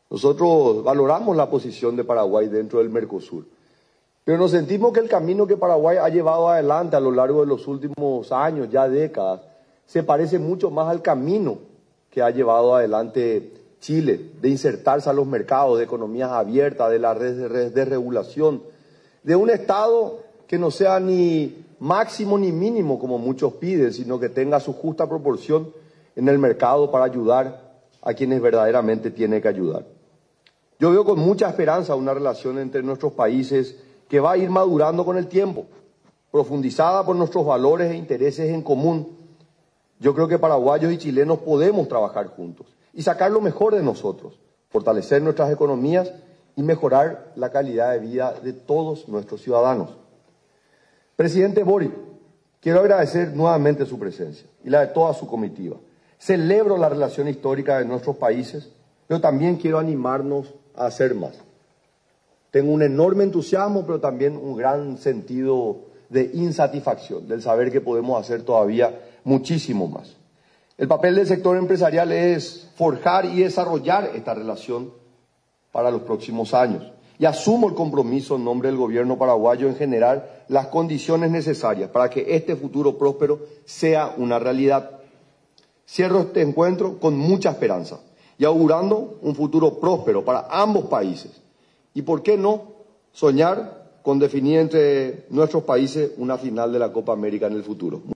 Nosotros valoramos la posición de Paraguay dentro del Mercosur, pero nos sentimos que el camino que Paraguay ha llevado adelante a lo largo de los últimos años, ya décadas, se parece mucho más al camino que ha llevado adelante Chile, de insertarse a los mercados, de economías abiertas, de la desregulación, de un Estado que no sea ni máximo ni mínimo como muchos piden, sino que tenga su justa proporción en el mercado para ayudar a quienes verdaderamente tiene que ayudar. Yo veo con mucha esperanza una relación entre nuestros países que va a ir madurando con el tiempo, profundizada por nuestros valores e intereses en común. Yo creo que paraguayos y chilenos podemos trabajar juntos y sacar lo mejor de nosotros, fortalecer nuestras economías y mejorar la calidad de vida de todos nuestros ciudadanos. Presidente Boric, quiero agradecer nuevamente su presencia y la de toda su comitiva. Celebro la relación histórica de nuestros países, pero también quiero animarnos a hacer más. Tengo un enorme entusiasmo, pero también un gran sentido de insatisfacción, del saber que podemos hacer todavía muchísimo más. El papel del sector empresarial es forjar y desarrollar esta relación para los próximos años. Y asumo el compromiso en nombre del gobierno paraguayo en generar las condiciones necesarias para que este futuro próspero sea una realidad. Cierro este encuentro con mucha esperanza y augurando un futuro próspero para ambos países. Y por qué no soñar con definir entre nuestros países una final de la Copa América en el futuro.